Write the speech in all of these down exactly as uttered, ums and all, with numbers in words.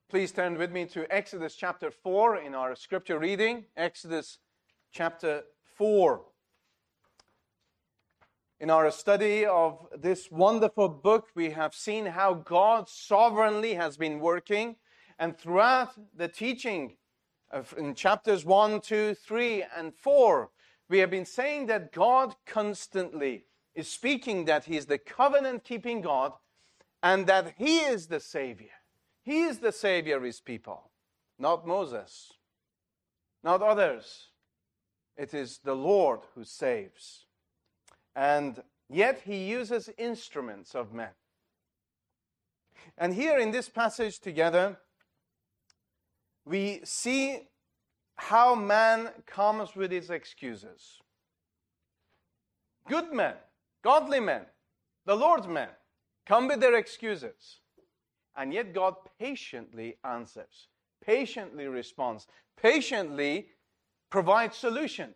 Please turn with me to Exodus chapter four in our scripture reading. Exodus chapter four. In our study of this wonderful book, we have seen how God sovereignly has been working. And throughout the teaching of, in chapters one, two, three, and four, we have been saying that God constantly is speaking that He is the covenant-keeping God and that He is the Savior. He is the Savior of His people, not Moses, not others. It is the Lord who saves. And yet He uses instruments of men. And here in this passage together, we see how man comes with his excuses. Good men, godly men, the Lord's men, come with their excuses. And yet God patiently answers, patiently responds, patiently provides solutions.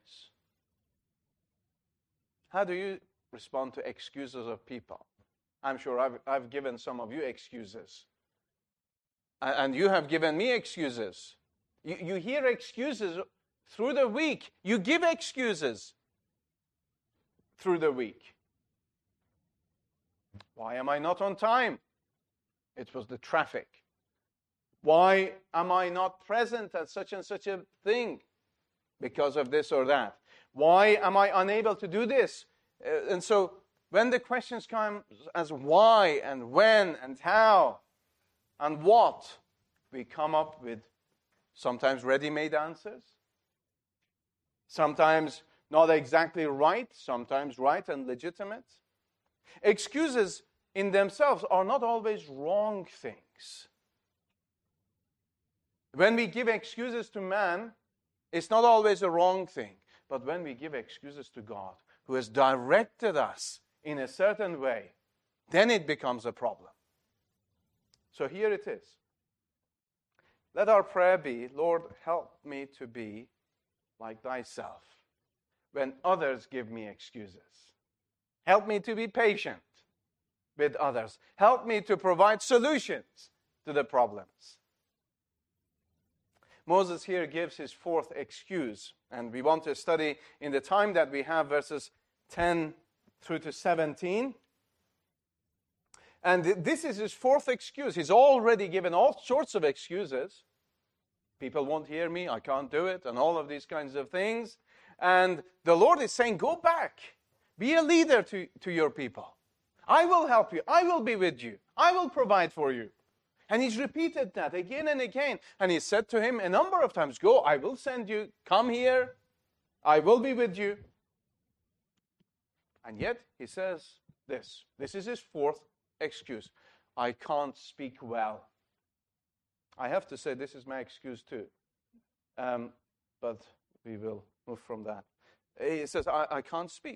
How do you respond to excuses of people? I'm sure I've, I've given some of you excuses. And you have given me excuses. You, you hear excuses through the week. You give excuses through the week. Why am I not on time? It was the traffic. Why am I not present at such and such a thing? Because of this or that. Why am I unable to do this? Uh, and so when the questions come as why and when and how and what, we come up with sometimes ready-made answers. Sometimes not exactly right, sometimes right and legitimate. Excuses in themselves are not always wrong things. When we give excuses to man, it's not always a wrong thing. But when we give excuses to God, who has directed us in a certain way, then it becomes a problem. So here it is. Let our prayer be, Lord, help me to be like thyself when others give me excuses. Help me to be patient with others. Help me to provide solutions to the problems. Moses here gives his fourth excuse, and we want to study in the time that we have verses ten through to seventeen. And this is his fourth excuse. He's already given all sorts of excuses. People won't hear me, I can't do it, and all of these kinds of things. And the Lord is saying, go back. Be a leader to, to your people. I will help you. I will be with you. I will provide for you. And he's repeated that again and again. And he said to him a number of times, go, I will send you. Come here. I will be with you. And yet he says this. This is his fourth excuse. I can't speak well. I have to say this is my excuse too. Um, but we will move from that. He says, I, I can't speak.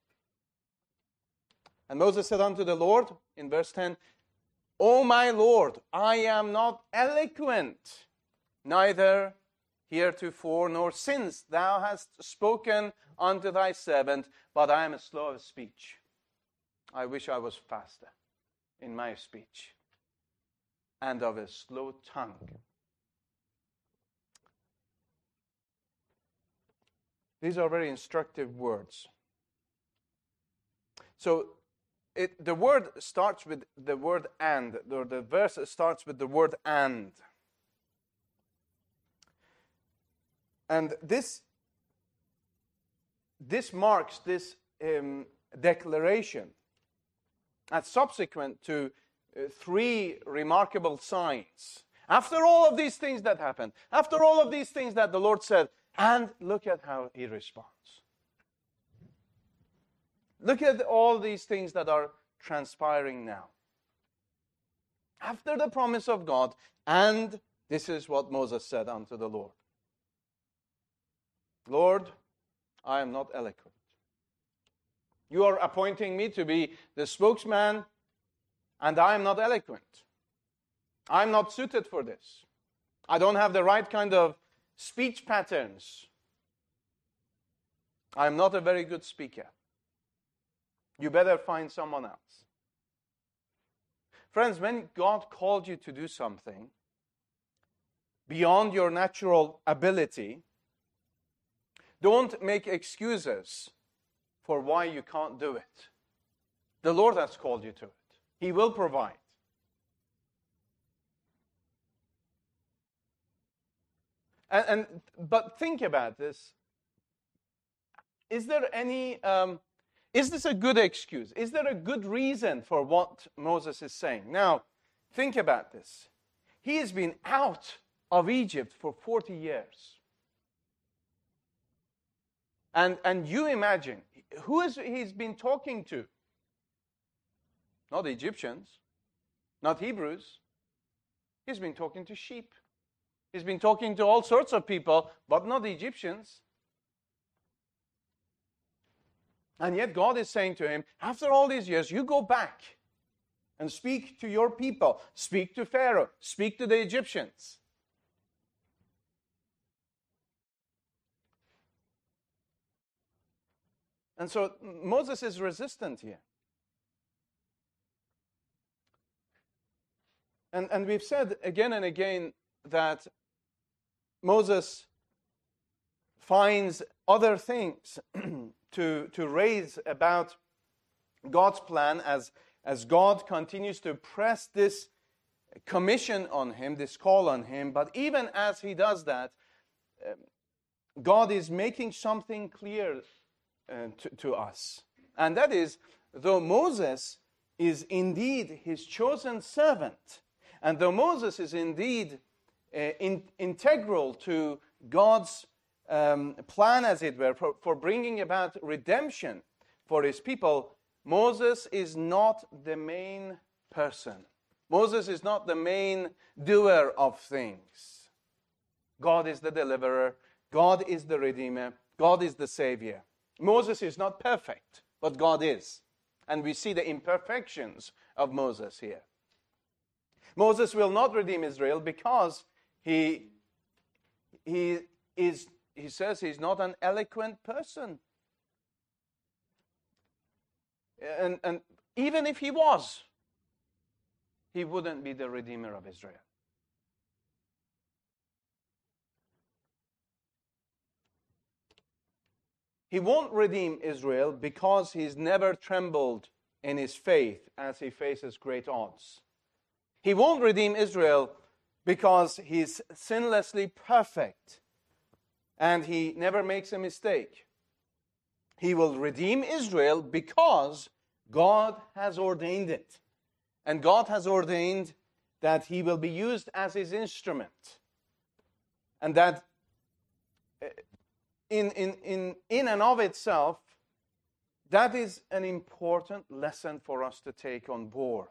And Moses said unto the Lord, in verse ten, O my Lord, I am not eloquent, neither heretofore nor since thou hast spoken unto thy servant, but I am slow of speech. I wish I was faster in my speech, and of a slow tongue. These are very instructive words. So it, the word starts with the word and, or the verse starts with the word and. And this, this marks this um, declaration as subsequent to uh, three remarkable signs. After all of these things that happened, after all of these things that the Lord said, and look at how he responds. Look at all these things that are transpiring now. After the promise of God, and this is what Moses said unto the Lord. Lord, I am not eloquent. You are appointing me to be the spokesman, and I am not eloquent. I'm not suited for this. I don't have the right kind of speech patterns. I'm not a very good speaker. You better find someone else. Friends, when God called you to do something, beyond your natural ability, don't make excuses for why you can't do it. The Lord has called you to it. He will provide. And, and but think about this. Is there any, um, is this a good excuse? Is there a good reason for what Moses is saying? Now, think about this. He has been out of Egypt for forty years. And, and you imagine, who is he's been talking to? Not Egyptians, not Hebrews. He's been talking to sheep. He's been talking to all sorts of people, but not the Egyptians. And yet God is saying to him, after all these years, you go back and speak to your people. Speak to Pharaoh. Speak to the Egyptians. And so Moses is resistant here. And, and we've said again and again that Moses finds other things to, to raise about God's plan as, as God continues to press this commission on him, this call on him. But even as he does that, um, God is making something clear uh, to, to us. And that is, though Moses is indeed his chosen servant, and though Moses is indeed uh, in, integral to God's um, plan, as it were, for, for bringing about redemption for his people, Moses is not the main person. Moses is not the main doer of things. God is the deliverer. God is the redeemer. God is the savior. Moses is not perfect, but God is. And we see the imperfections of Moses here. Moses will not redeem Israel because he, he, is, he says he's not an eloquent person. And, and even if he was, he wouldn't be the redeemer of Israel. He won't redeem Israel because he's never trembled in his faith as he faces great odds. He won't redeem Israel because he's sinlessly perfect and he never makes a mistake. He will redeem Israel because God has ordained it. And God has ordained that he will be used as his instrument. And that in, in, in, in and of itself, that is an important lesson for us to take on board.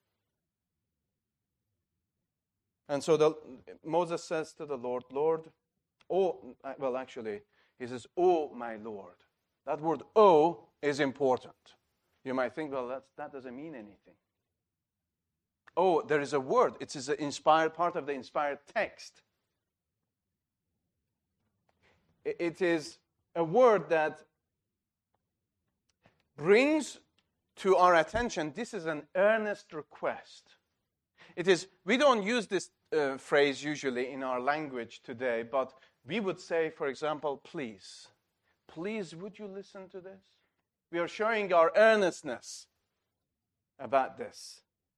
And so the, Moses says to the Lord, Lord, oh, well, actually, he says, oh, my Lord. That word, oh, is important. You might think, well, that's, that doesn't mean anything. Oh, there is a word. It is an inspired part of the inspired text. It is a word that brings to our attention, this is an earnest request. It is, we don't use this uh, phrase usually in our language today, but we would say, for example, please. Please, would you listen to this? We are showing our earnestness about this.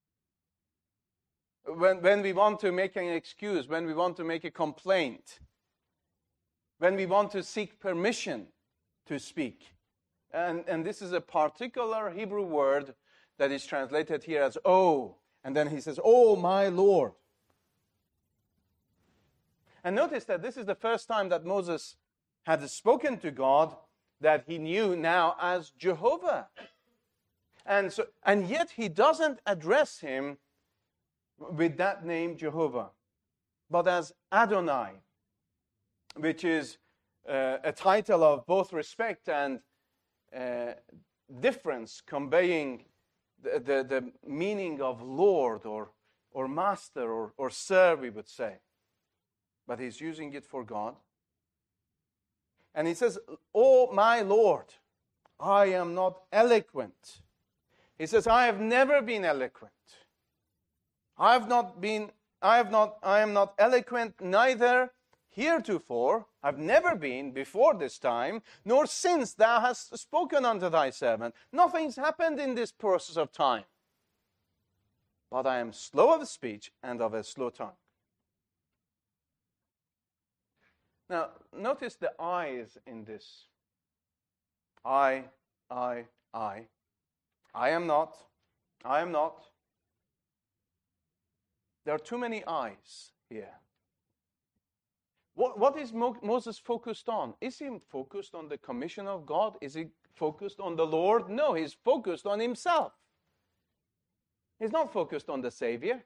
When, when we want to make an excuse, when we want to make a complaint, when we want to seek permission to speak. And, and this is a particular Hebrew word that is translated here as oh. And then he says, oh, my Lord. And notice that this is the first time that Moses had spoken to God that he knew now as Jehovah. And, so, and yet he doesn't address him with that name Jehovah, but as Adonai, which is uh, a title of both respect and uh, difference, conveying the, the, the meaning of Lord or, or Master or, or Sir, we would say. But he's using it for God. And he says, oh, my Lord, I am not eloquent. He says, I have never been eloquent. I have not been I have not, I am not eloquent, neither heretofore, I've never been before this time, nor since thou hast spoken unto thy servant. Nothing's happened in this process of time. But I am slow of speech and of a slow tongue. Now, notice the I's in this. I, I, I. I am not. I am not. There are too many I's here. What, what is Mo- Moses focused on? Is he focused on the commission of God? Is he focused on the Lord? No, he's focused on himself. He's not focused on the Savior.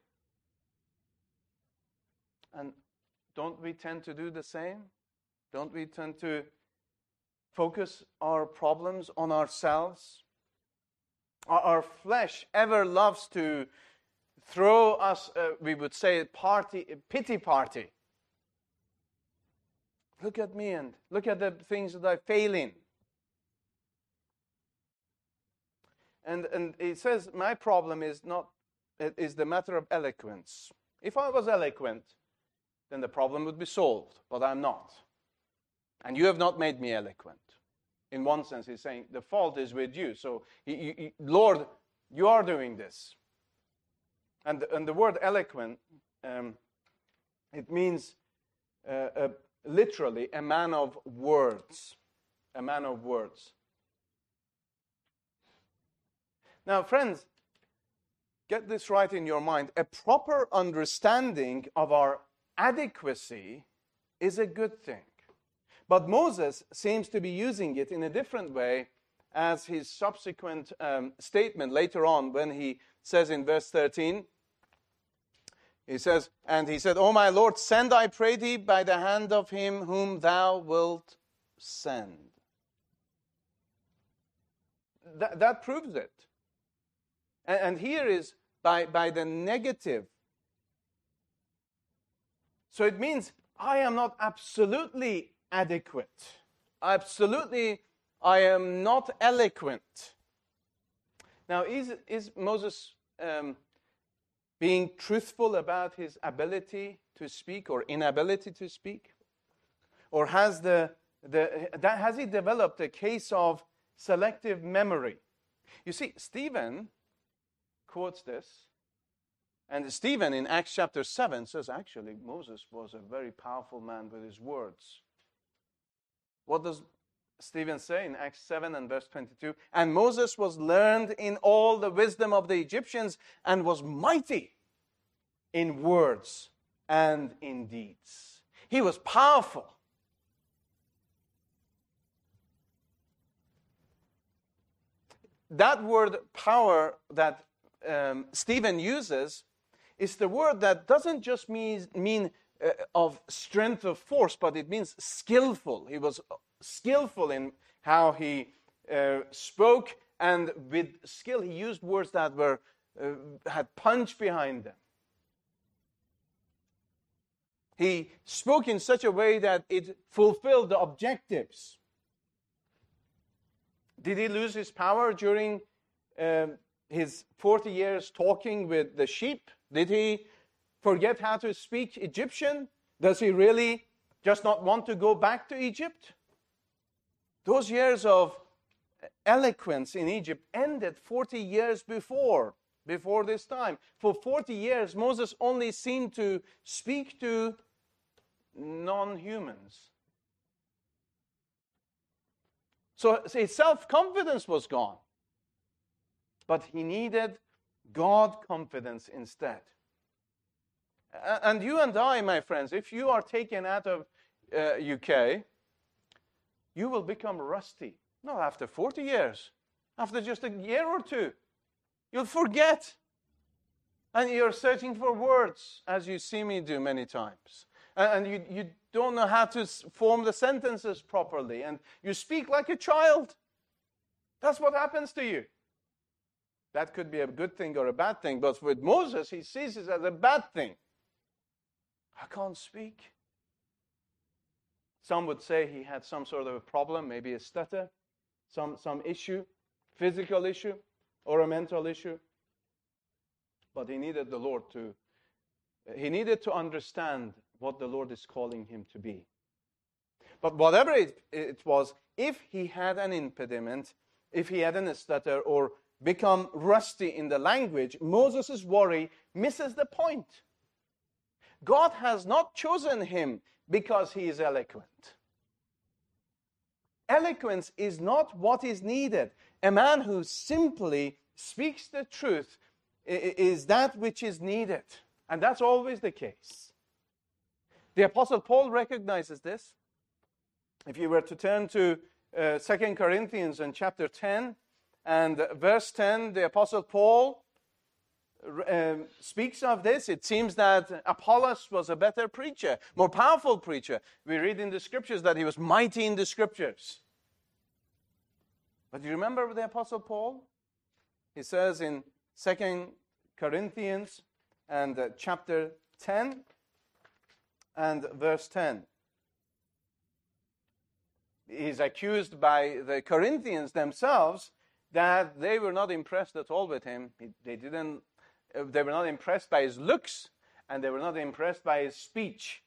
And don't we tend to do the same? Don't we tend to focus our problems on ourselves? Our, our flesh ever loves to throw us, uh, we would say, a party, a pity party. Look at me and look at the things that I fail in. And, and it says, my problem is not, is the matter of eloquence. If I was eloquent, then the problem would be solved, but I'm not. And you have not made me eloquent. In one sense, he's saying, the fault is with you. So, he, he, Lord, you are doing this. And, and the word eloquent, um, it means uh, a, literally a man of words. A man of words. Now, friends, get this right in your mind. A proper understanding of our adequacy is a good thing. But Moses seems to be using it in a different way as his subsequent um, statement later on when he says in verse thirteen, he says, and he said, O my Lord, send, I pray thee, by the hand of him whom thou wilt send. That, that proves it. And, and here is by, by the negative. So it means I am not absolutely adequate. Absolutely, I am not eloquent. Now, is, is Moses um, being truthful about his ability to speak or inability to speak? Or has, the, the, that, has he developed a case of selective memory? You see, Stephen quotes this. And Stephen in Acts chapter seven says, actually, Moses was a very powerful man with his words. What does Stephen say in Acts seven and verse twenty-two? And Moses was learned in all the wisdom of the Egyptians and was mighty in words and in deeds. He was powerful. That word power that um, Stephen uses is the word that doesn't just mean, mean uh, of strength of force, but it means skillful. He was skillful in how he uh, spoke, and with skill he used words that were uh, had punch behind them. He spoke in such a way that it fulfilled the objectives. Did he lose his power during uh, his forty years talking with the sheep? Did he forget how to speak Egyptian? Does he really just not want to go back to Egypt? Those years of eloquence in Egypt ended forty years before, before this time. For forty years, Moses only seemed to speak to non-humans. So his self-confidence was gone. But he needed God confidence instead. And you and I, my friends, if you are taken out of uh, U K, you will become rusty. Not after forty years. After just a year or two. You'll forget. And you're searching for words, as you see me do many times. And you, you don't know how to form the sentences properly. And you speak like a child. That's what happens to you. That could be a good thing or a bad thing. But with Moses, he sees it as a bad thing. I can't speak. Some would say he had some sort of a problem, maybe a stutter, some, some issue, physical issue, or a mental issue. But he needed the Lord to He needed to understand what the Lord is calling him to be. But whatever it, it was, if he had an impediment, if he had a stutter or become rusty in the language, Moses' worry misses the point. God has not chosen him because he is eloquent. Eloquence is not what is needed. A man who simply speaks the truth is that which is needed. And that's always the case. The Apostle Paul recognizes this. If you were to turn to uh, Second Corinthians in chapter ten and verse ten, the Apostle Paul um, speaks of this. It seems that Apollos was a better preacher, more powerful preacher. We read in the scriptures that he was mighty in the scriptures. But you remember the Apostle Paul? He says in Second Corinthians and uh, chapter ten and verse ten. He's accused by the Corinthians themselves that they were not impressed at all with him. They didn't. They were not impressed by his looks, and they were not impressed by his speech.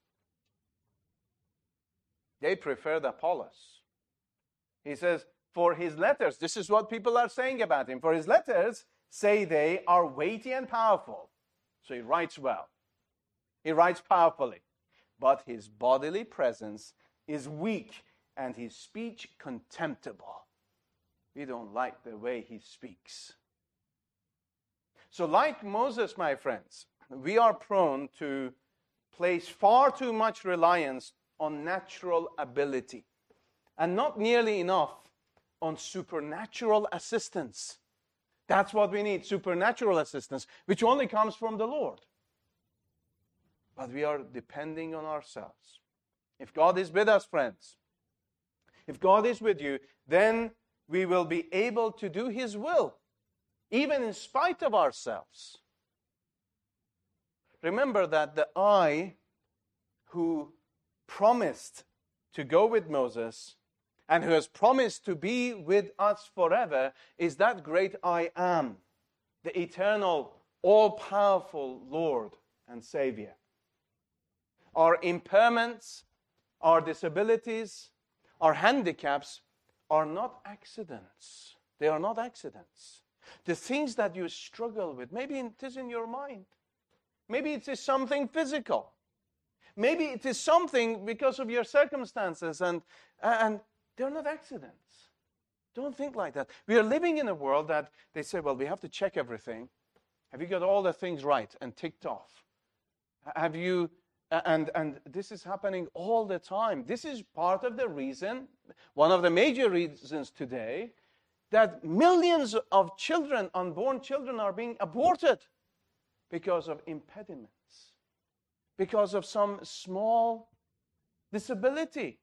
They preferred Apollos. He says, for his letters, this is what people are saying about him. For his letters, say they, are weighty and powerful. So he writes well. He writes powerfully. But his bodily presence is weak, and his speech contemptible. We don't like the way he speaks. So like Moses, my friends, we are prone to place far too much reliance on natural ability and not nearly enough on supernatural assistance. That's what we need, supernatural assistance, which only comes from the Lord. But we are depending on ourselves. If God is with us, friends, if God is with you, then we will be able to do His will, even in spite of ourselves. Remember that the I who promised to go with Moses and who has promised to be with us forever is that great I am, the eternal, all-powerful Lord and Savior. Our impairments, our disabilities, our handicaps are not accidents. They are not accidents. The things that you struggle with, maybe it is in your mind. Maybe it is something physical. Maybe it is something because of your circumstances, and, and they're not accidents. Don't think like that. We are living in a world that they say, well, we have to check everything. Have you got all the things right and ticked off? Have you, and, and this is happening all the time. This is part of the reason, one of the major reasons today, that millions of children, unborn children, are being aborted because of impediments, because of some small disability,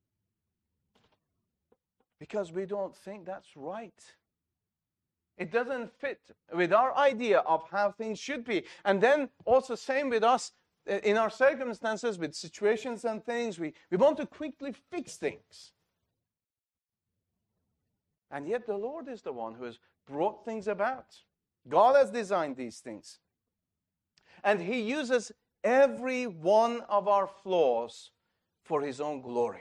because we don't think that's right. It doesn't fit with our idea of how things should be. And then also same with us in our circumstances, with situations and things. We, we want to quickly fix things. And yet the Lord is the one who has brought things about. God has designed these things. And He uses every one of our flaws for His own glory.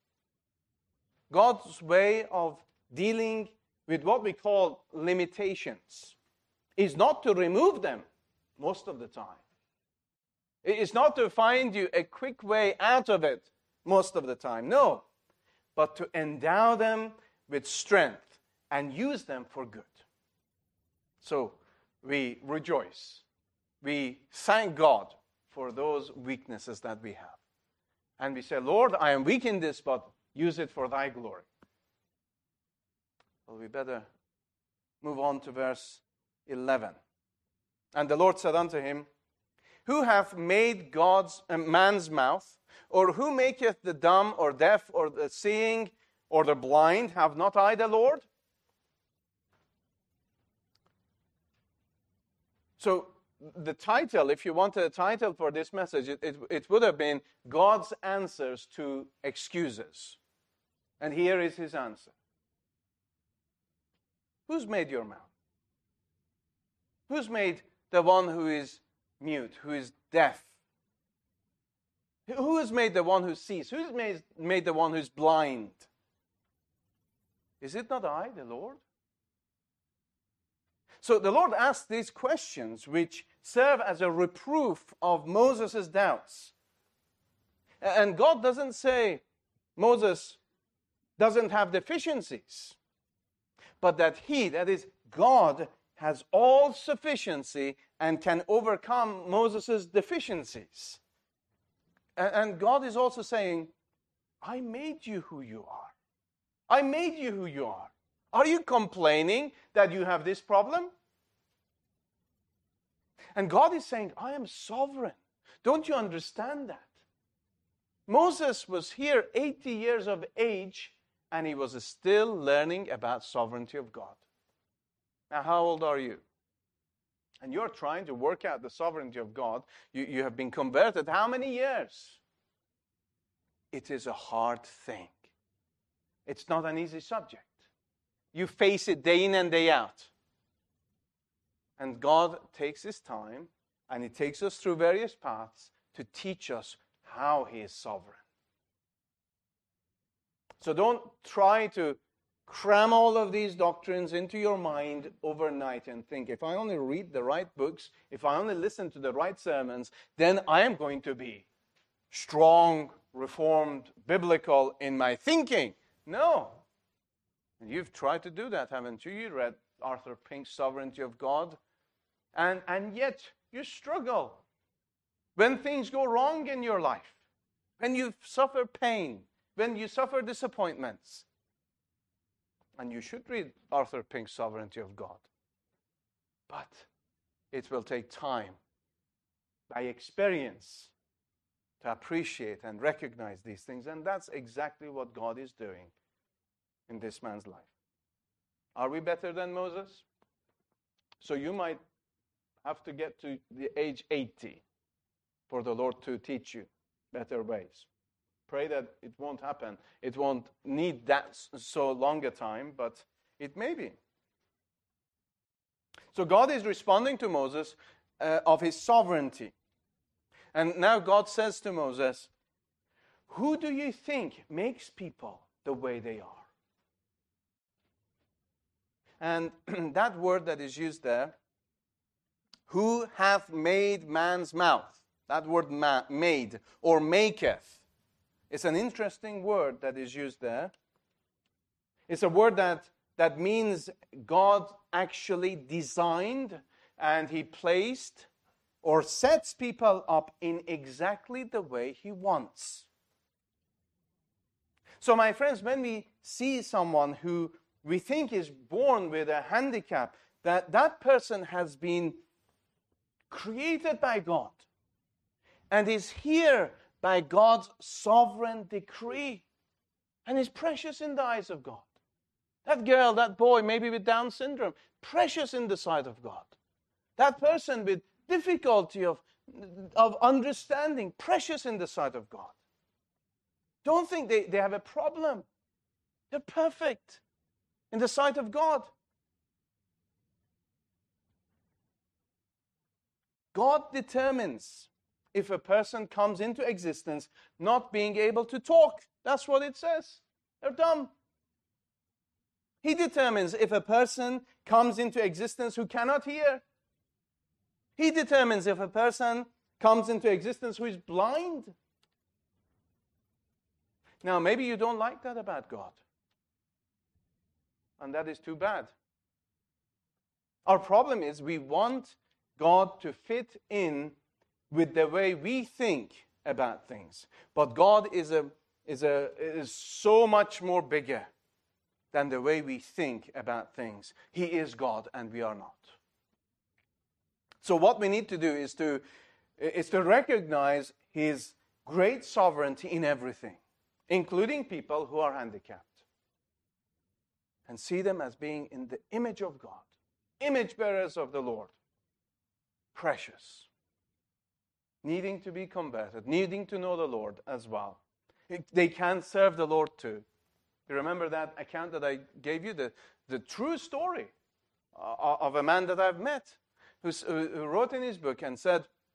God's way of dealing with what we call limitations is not to remove them most of the time. It's not to find you a quick way out of it most of the time. No, but to endow them with strength and use them for good. So we rejoice. We thank God for those weaknesses that we have. And we say, Lord, I am weak in this, but use it for thy glory. Well, we better move on to verse eleven. And the Lord said unto him, who hath made God's uh, man's mouth? Or who maketh the dumb or deaf or the seeing or the blind? Have not I the Lord? So the title, if you wanted a title for this message, it, it, it would have been God's answers to excuses. And here is His answer. Who's made your mouth? Who's made the one who is mute, who is deaf? Who has made the one who sees? Who has made, made the one who's blind? Is it not I, the Lord? So the Lord asked these questions which serve as a reproof of Moses' doubts. And God doesn't say Moses doesn't have deficiencies, but that he, that is God, has all sufficiency and can overcome Moses' deficiencies. And God is also saying, I made you who you are. I made you who you are. Are you complaining that you have this problem? And God is saying, I am sovereign. Don't you understand that? Moses was here eighty years of age, and he was still learning about sovereignty of God. Now, how old are you? And you're trying to work out the sovereignty of God. You, you have been converted how many years? It is a hard thing. It's not an easy subject. You face it day in and day out. And God takes His time, and He takes us through various paths to teach us how He is sovereign. So don't try to cram all of these doctrines into your mind overnight and think, if I only read the right books, if I only listen to the right sermons, then I am going to be strong, reformed, biblical in my thinking. No. And you've tried to do that, haven't you? You read Arthur Pink's Sovereignty of God, and, and yet you struggle. When things go wrong in your life, when you suffer pain, when you suffer disappointments, and you should read Arthur Pink's Sovereignty of God. But it will take time, by experience, to appreciate and recognize these things. And that's exactly what God is doing in this man's life. Are we better than Moses? So you might have to get to the age eighty for the Lord to teach you better ways. Pray that it won't happen. It won't need that so long a time, but it may be. So God is responding to Moses uh, of his sovereignty. And now God says to Moses, who do you think makes people the way they are? And that word that is used there, who hath made man's mouth? That word ma- made or maketh. It's an interesting word that is used there. It's a word that, that means God actually designed and He placed or sets people up in exactly the way He wants. So my friends, when we see someone who we think is born with a handicap, that that person has been created by God and is here by God's sovereign decree, and is precious in the eyes of God. That girl, that boy, maybe with Down syndrome, precious in the sight of God. That person with difficulty of, of understanding, precious in the sight of God. Don't think they, they have a problem. They're perfect in the sight of God. God determines if a person comes into existence not being able to talk. That's what it says. They're dumb. He determines if a person comes into existence who cannot hear. He determines if a person comes into existence who is blind. Now, maybe you don't like that about God. And that is too bad. Our problem is we want God to fit in with the way we think about things. But God is a is a is so much more bigger than the way we think about things. He is God and we are not. So what we need to do is to is to recognize His great sovereignty in everything, including people who are handicapped, and see them as being in the image of God, image bearers of the Lord, precious, needing to be converted, needing to know the Lord as well. They can serve the Lord too. You remember that account that I gave you, the, the true story of a man that I've met, who, who wrote in his book and said,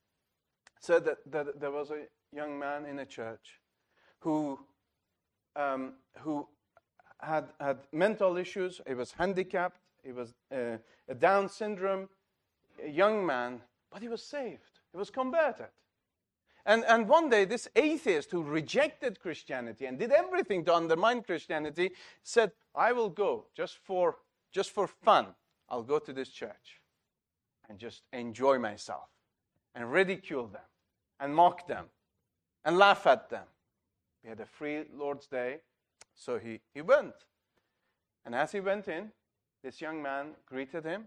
said that, that there was a young man in a church who um, who had had mental issues. He was handicapped. He was uh, a Down syndrome, a young man, but he was saved. He was converted. And, and one day, this atheist who rejected Christianity and did everything to undermine Christianity said, I will go just for, just for fun. I'll go to this church and just enjoy myself and ridicule them and mock them and laugh at them. We had a free Lord's Day, so he, he went. And as he went in, this young man greeted him,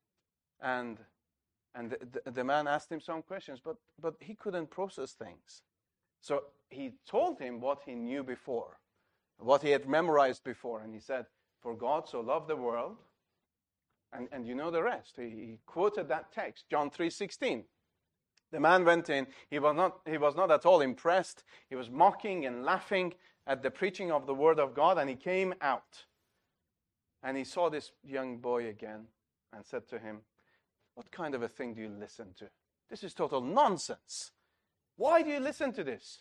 and and the, the, the man asked him some questions, but, but he couldn't process things. So he told him what he knew before, what he had memorized before, and he said, for God so loved the world, and, and you know the rest. He, he quoted that text, John three sixteen. The man went in. He was not, he was not at all impressed. He was mocking and laughing at the preaching of the Word of God, and he came out. And he saw this young boy again and said to him, what kind of a thing do you listen to? This is total nonsense. Why do you listen to this?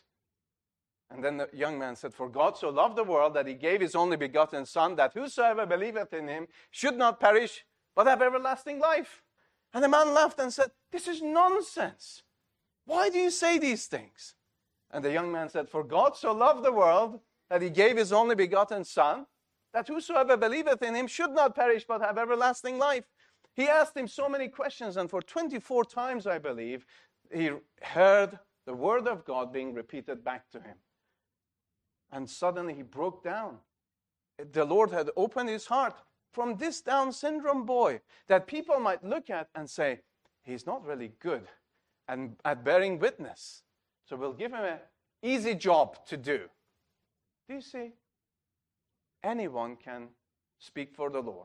And then the young man said, for God so loved the world that he gave his only begotten Son, that whosoever believeth in him should not perish, but have everlasting life. And the man laughed and said, this is nonsense. Why do you say these things? And the young man said, for God so loved the world that he gave his only begotten Son, that whosoever believeth in him should not perish, but have everlasting life. He asked him so many questions, and for twenty-four times, I believe, he heard the word of God being repeated back to him. And suddenly he broke down. The Lord had opened his heart from this Down syndrome boy that people might look at and say, he's not really good and at bearing witness. So we'll give him an easy job to do. Do you see? Anyone can speak for the Lord.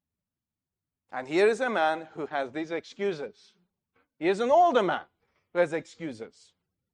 And here is a man who has these excuses. He is an older man who has excuses.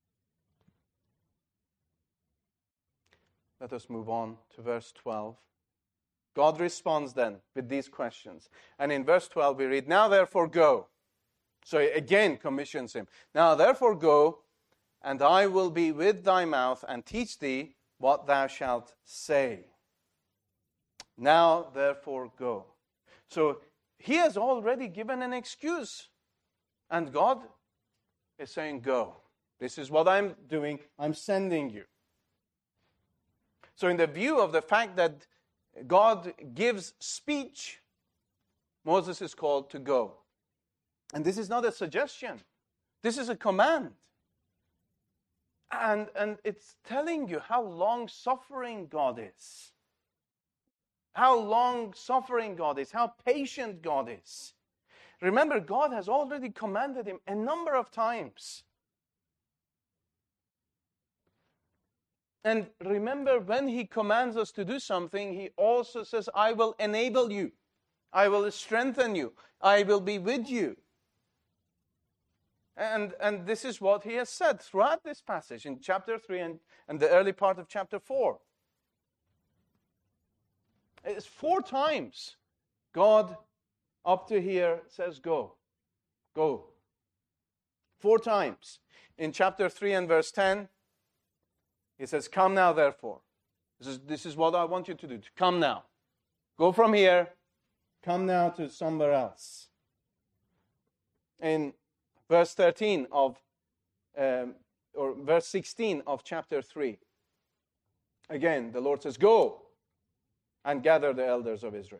Let us move on to verse twelve. God responds then with these questions. And in verse twelve we read, now therefore go. So he again commissions him. Now therefore go, and I will be with thy mouth and teach thee what thou shalt say. Now therefore go. So he has already given an excuse. And God is saying, go. This is what I'm doing. I'm sending you. So in the view of the fact that God gives speech, Moses is called to go. And this is not a suggestion. This is a command. And, and it's telling you how long-suffering God is. How long-suffering God is. How patient God is. Remember, God has already commanded him a number of times. And remember, when he commands us to do something, he also says, I will enable you. I will strengthen you. I will be with you. And, and this is what he has said throughout this passage in chapter three and, and the early part of chapter four. It's four times God up to here says go. Go. Four times. In chapter three and verse ten, he says, come now therefore. This is, this is what I want you to do. Come now. Go from here. Come now to somewhere else. In verse thirteen of, um, or verse sixteen of chapter three, again, the Lord says, go and gather the elders of Israel.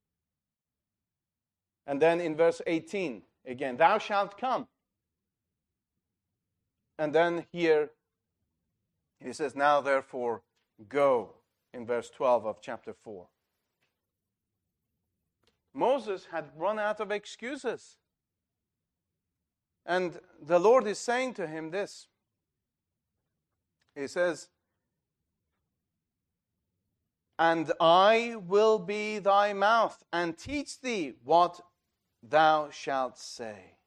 And then in verse eighteen, again, thou shalt come. And then here, he says, now therefore go, in verse twelve of chapter four. Moses had run out of excuses. And the Lord is saying to him this. He says, and I will be thy mouth, and teach thee what thou shalt say.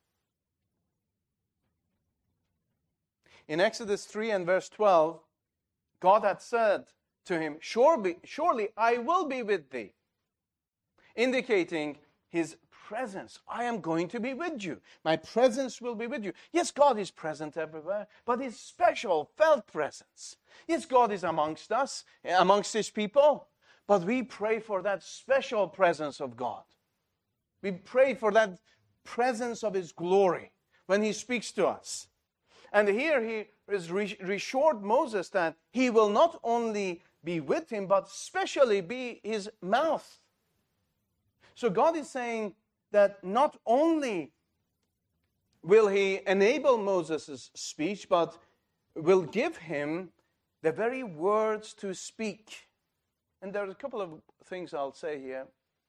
In Exodus three and verse twelve, God had said to him, surely, surely I will be with thee, indicating his presence. I am going to be with you. My presence will be with you. Yes, God is present everywhere, but His special felt presence. Yes, God is amongst us, amongst His people, but we pray for that special presence of God. We pray for that presence of His glory when He speaks to us. And here He is reassured Moses that He will not only be with him, but especially be his mouth. So God is saying that not only will He enable Moses' speech, but will give him the very words to speak. And there are a couple of things I'll say here.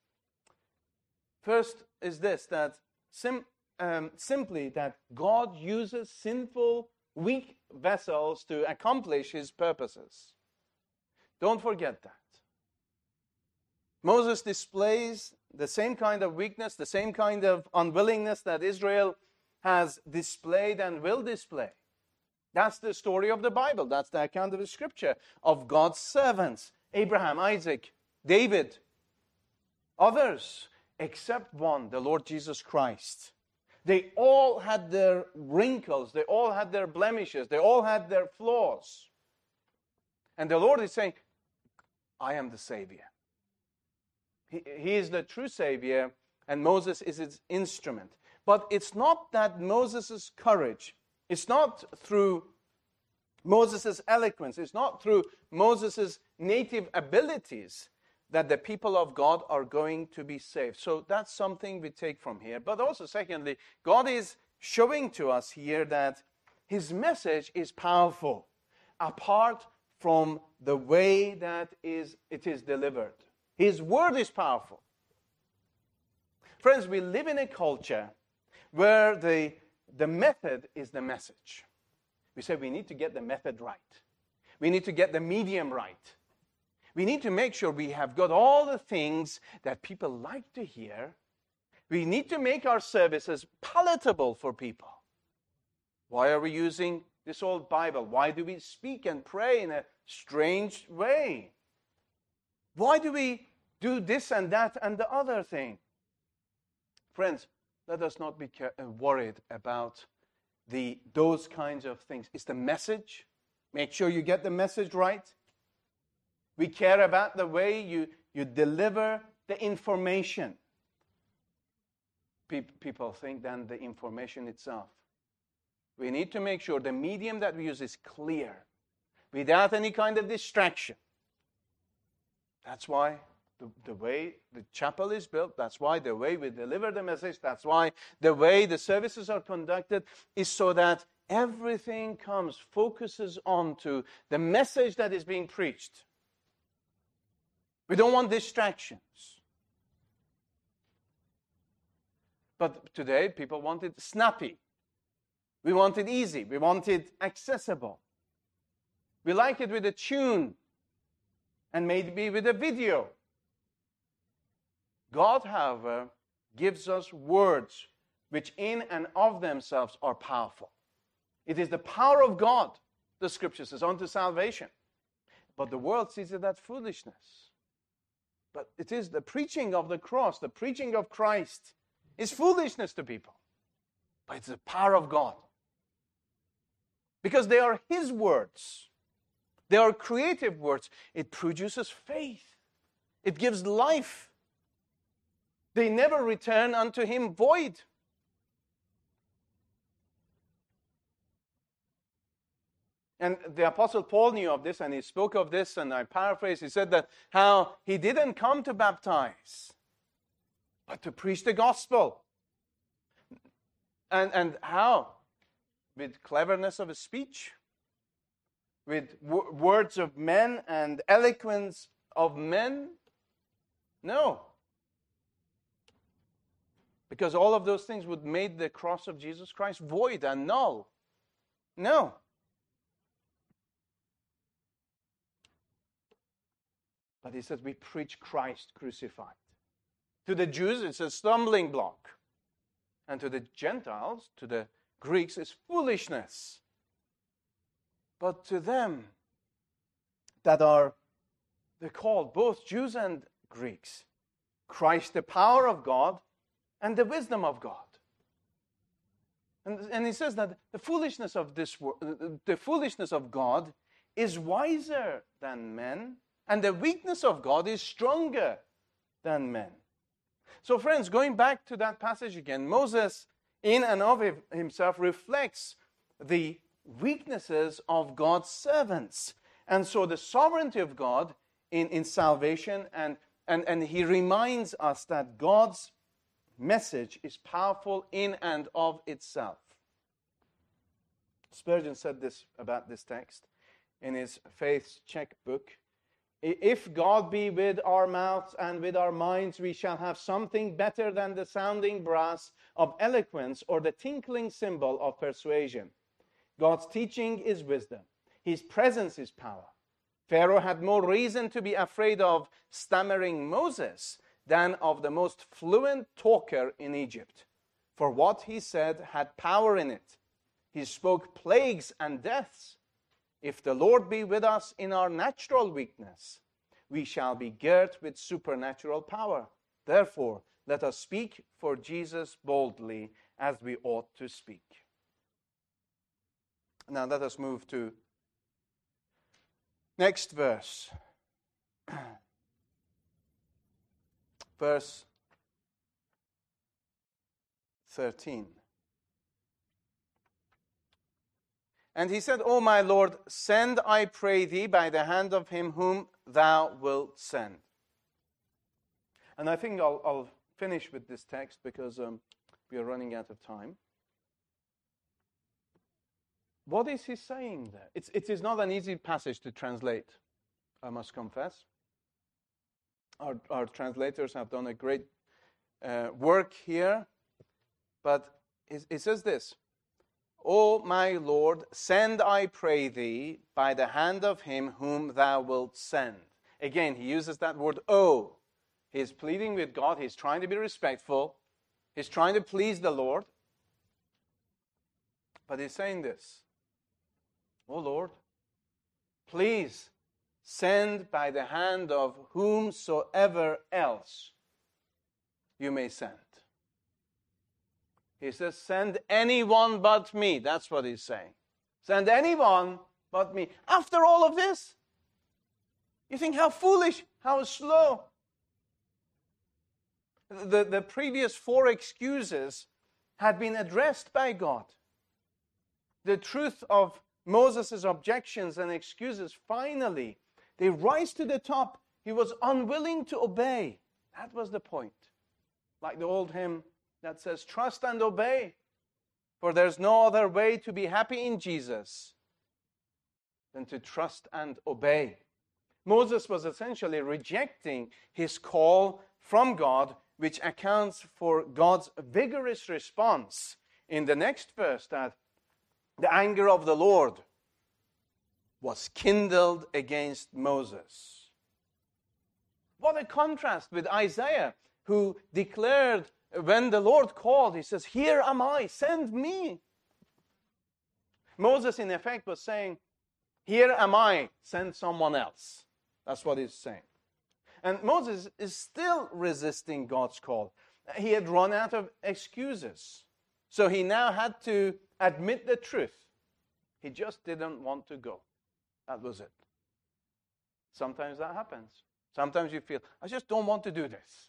First is this, that sim, um, simply that God uses sinful, weak vessels to accomplish His purposes. Don't forget that. Moses displays the same kind of weakness, the same kind of unwillingness that Israel has displayed and will display. That's the story of the Bible. That's the account of the Scripture of God's servants, Abraham, Isaac, David, others, except one, the Lord Jesus Christ. They all had their wrinkles, they all had their blemishes, they all had their flaws. And the Lord is saying, I am the Savior. He, he is the true Savior, and Moses is its instrument. But it's not that Moses' courage, it's not through Moses' eloquence, it's not through Moses' native abilities that the people of God are going to be saved. So that's something we take from here. But also, secondly, God is showing to us here that His message is powerful, apart from the way that is it is delivered. His word is powerful. Friends, we live in a culture where the, the method is the message. We say we need to get the method right. We need to get the medium right. We need to make sure we have got all the things that people like to hear. We need to make our services palatable for people. Why are we using this old Bible? Why do we speak and pray in a strange way? Why do we do this and that and the other thing? Friends, let us not be worried about the those kinds of things. It's the message. Make sure you get the message right. We care about the way you, you deliver the information. Pe- people think then the information itself. We need to make sure the medium that we use is clear, without any kind of distraction. That's why the, the way the chapel is built, that's why the way we deliver the message, that's why the way the services are conducted is so that everything comes, focuses on to the message that is being preached. We don't want distractions. But today, people want it snappy. We want it easy. We want it accessible. We like it with a tune and maybe with a video. God, however, gives us words which in and of themselves are powerful. It is the power of God, the Scripture says, unto salvation. But the world sees it as foolishness. But it is the preaching of the cross, the preaching of Christ, is foolishness to people. But it's the power of God. Because they are His words. They are creative words. It produces faith. It gives life. They never return unto Him void. And the Apostle Paul knew of this, and he spoke of this, and I paraphrase. He said that how he didn't come to baptize, but to preach the gospel. And, and how? With cleverness of a speech, with w- words of men and eloquence of men? No. Because all of those things would make the cross of Jesus Christ void and null. No. But he says we preach Christ crucified. To the Jews, it's a stumbling block. And to the Gentiles, to the Greeks, it's foolishness. But to them that are, they're called both Jews and Greeks, Christ, the power of God, and the wisdom of God. And, and he says that the foolishness of this world, the foolishness of God is wiser than men, and the weakness of God is stronger than men. So friends, going back to that passage again, Moses in and of himself reflects the weaknesses of God's servants. And so the sovereignty of God in, in salvation, and, and, and he reminds us that God's message is powerful in and of itself. Spurgeon said this about this text in his Faith Check book. If God be with our mouths and with our minds, we shall have something better than the sounding brass of eloquence or the tinkling cymbal of persuasion. God's teaching is wisdom. His presence is power. Pharaoh had more reason to be afraid of stammering Moses than of the most fluent talker in Egypt. For what he said had power in it. He spoke plagues and deaths. If the Lord be with us in our natural weakness, we shall be girt with supernatural power. Therefore, let us speak for Jesus boldly as we ought to speak. Now let us move to next verse. Verse thirteen. And he said, O my Lord, send, I pray thee, by the hand of him whom thou wilt send. And I think I'll, I'll finish with this text because um, we are running out of time. What is he saying there? It's, it is not an easy passage to translate, I must confess. Our, our translators have done a great uh, work here. But it, it says this. O my Lord, send, I pray thee, by the hand of him whom thou wilt send. Again, he uses that word, O. He's pleading with God. He's trying to be respectful. He's trying to please the Lord. But he's saying this. O Lord, please send by the hand of whomsoever else you may send. He says, send anyone but me. That's what he's saying. Send anyone but me. After all of this, you think how foolish, how slow. The, the previous four excuses had been addressed by God. The truth of Moses' objections and excuses, finally, they rise to the top. He was unwilling to obey. That was the point. Like the old hymn that says, trust and obey, for there's no other way to be happy in Jesus than to trust and obey. Moses was essentially rejecting his call from God, which accounts for God's vigorous response in the next verse, that the anger of the Lord was kindled against Moses. What a contrast with Isaiah, who declared, when the Lord called, he says, here am I, send me. Moses, in effect, was saying, here am I, send someone else. That's what he's saying. And Moses is still resisting God's call. He had run out of excuses. So he now had to admit the truth. He just didn't want to go. That was it. Sometimes that happens. Sometimes you feel, I just don't want to do this.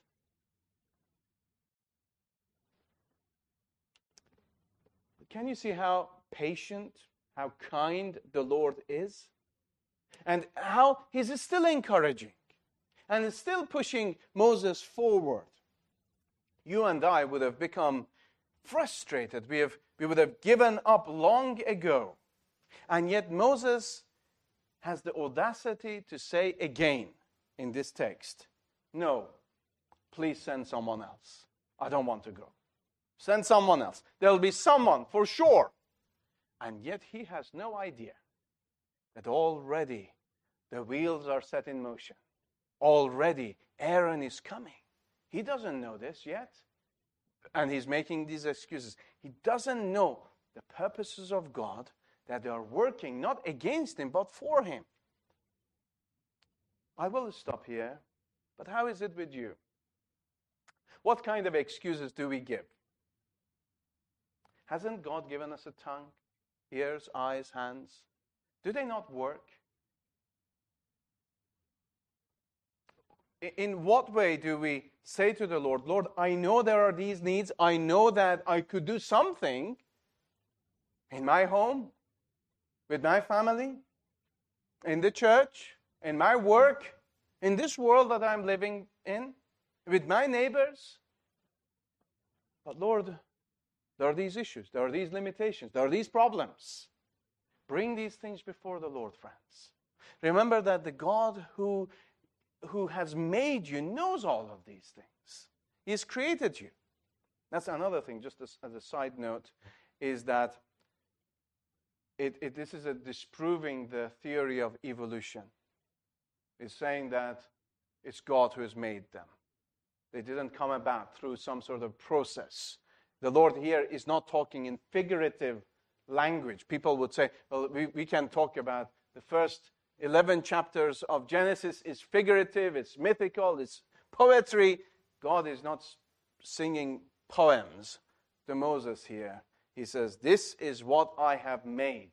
Can you see how patient, how kind the Lord is? And how he's still encouraging and is still pushing Moses forward. You and I would have become frustrated. We, have, we would have given up long ago. And yet Moses has the audacity to say again in this text, no, please send someone else. I don't want to go. Send someone else. There'll be someone for sure. And yet he has no idea that already the wheels are set in motion. Already Aaron is coming. He doesn't know this yet. And he's making these excuses. He doesn't know the purposes of God, that they are working not against him but for him. I will stop here. But how is it with you? What kind of excuses do we give? Hasn't God given us a tongue, ears, eyes, hands? Do they not work? In what way do we say to the Lord, Lord, I know there are these needs. I know that I could do something in my home, with my family, in the church, in my work, in this world that I'm living in, with my neighbors. But Lord, there are these issues, there are these limitations, there are these problems. Bring these things before the Lord, friends. Remember that the God who, who has made you knows all of these things. He has created you. That's another thing, just as, as a side note, is that it, it, this is a disproving the theory of evolution. It's saying that it's God who has made them. They didn't come about through some sort of process. The Lord here is not talking in figurative language. People would say, well, we, we can talk about the first eleven chapters of Genesis is figurative, it's mythical, it's poetry. God is not singing poems to Moses here. He says, this is what I have made.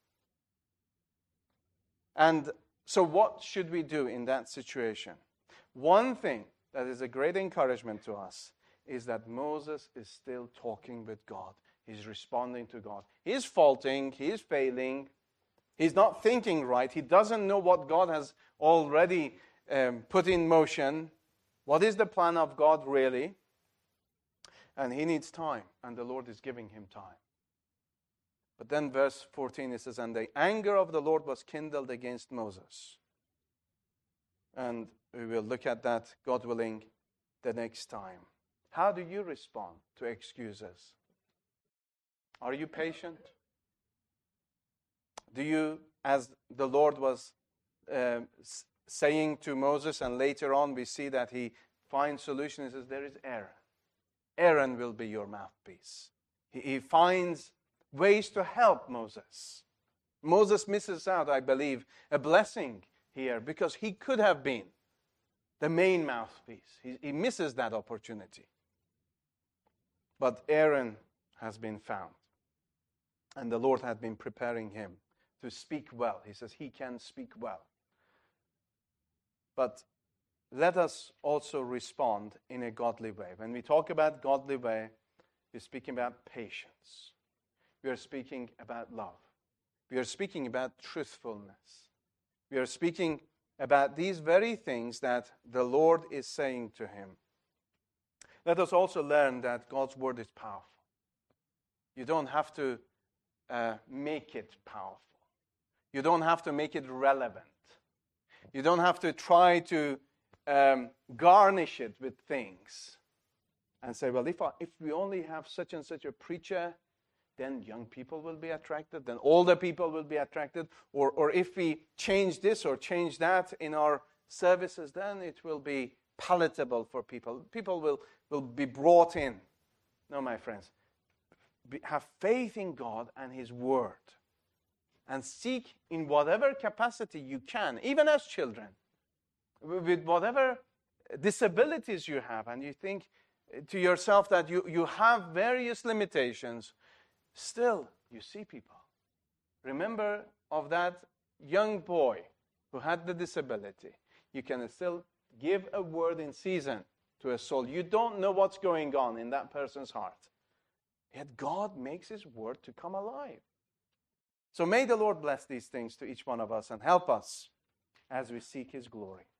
And so what should we do in that situation? One thing that is a great encouragement to us is that Moses is still talking with God. He's responding to God. He's faulting, he's failing, he's not thinking right, he doesn't know what God has already um, put in motion. What is the plan of God really? And he needs time, and the Lord is giving him time. But then verse fourteen, it says, and the anger of the Lord was kindled against Moses. And we will look at that, God willing, the next time. How do you respond to excuses? Are you patient? Do you, as the Lord was uh, saying to Moses, and later on we see that he finds solutions, he says, there is Aaron. Aaron will be your mouthpiece. He, he finds ways to help Moses. Moses misses out, I believe, a blessing here because he could have been the main mouthpiece. He, he misses that opportunity. But Aaron has been found. And the Lord had been preparing him to speak well. He says he can speak well. But let us also respond in a godly way. When we talk about godly way, we're speaking about patience. We are speaking about love. We are speaking about truthfulness. We are speaking about these very things that the Lord is saying to him. Let us also learn that God's word is powerful. You don't have to uh, make it powerful. You don't have to make it relevant. You don't have to try to um, garnish it with things and say, well, if, I, if we only have such and such a preacher, then young people will be attracted, then older people will be attracted, or, or if we change this or change that in our services, then it will be palatable for people. People will, will be brought in. No, my friends, be, have faith in God and His Word, and seek in whatever capacity you can, even as children, with whatever disabilities you have, and you think to yourself that you, you have various limitations, still, you see people. Remember of that young boy who had the disability. You can still give a word in season to a soul. You don't know what's going on in that person's heart. Yet God makes His word to come alive. So may the Lord bless these things to each one of us and help us as we seek His glory.